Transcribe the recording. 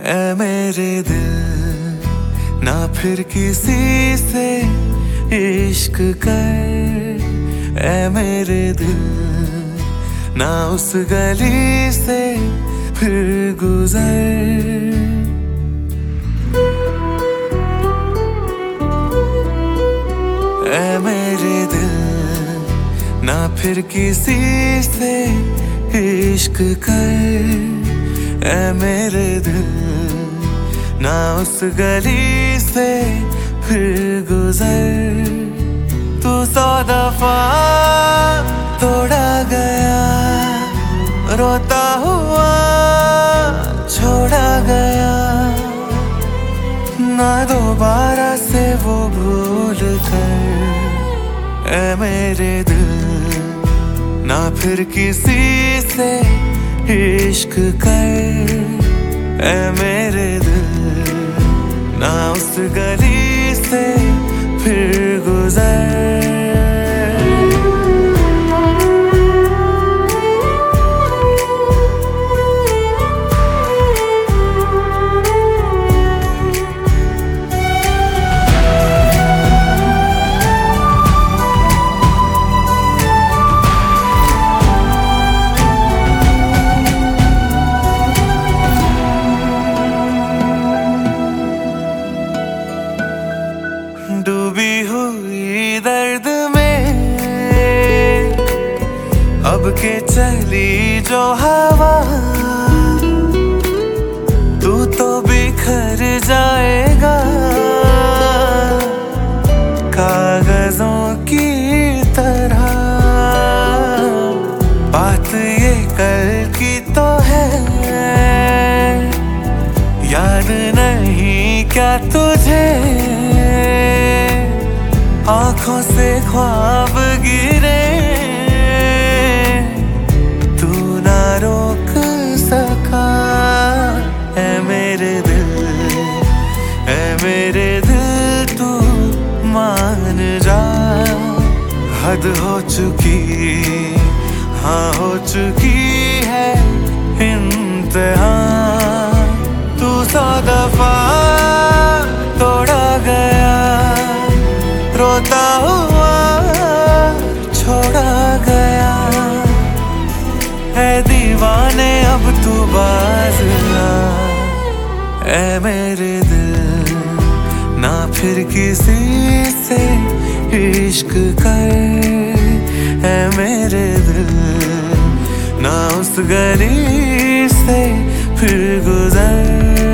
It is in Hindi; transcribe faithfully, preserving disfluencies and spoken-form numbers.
ऐ मेरे दिल ना फिर किसी से इश्क कर। ऐ मेरे दिल ना उस गली से फिर गुजर। ऐ मेरे दिल ना फिर किसी से इश्क कर। ऐ मेरे दिल ना उस गली से फिर गुजर। तू सौ दफा तोड़ा गया, रोता हुआ छोड़ा गया, ना दोबारा से वो भूल कर। ऐ मेरे दिल ना फिर किसी से इश्क कर। ऐ मेरे दिल ना उस गली से फिर गुजर। डूबी हुई दर्द में अब के चली जो हवा, तू तो बिखर जाएगा कागजों की तरह। बात ये कल की तो है, याद नहीं क्या तुझे आंखों से ख्वाब गिरे तू ना रोक सका। ऐ मेरे दिल, ऐ मेरे दिल तू मान जा। हद हो चुकी, हाँ हो चुकी है इंतहा। तू सौ दफा तोड़ा गया, रोता हुआ छोड़ा गया। है दीवाने अब तू बाज आ। ऐ मेरे दिल ना फिर किसी से इश्क कर। ऐ मेरे दिल ना उस गली से फिर गुजर।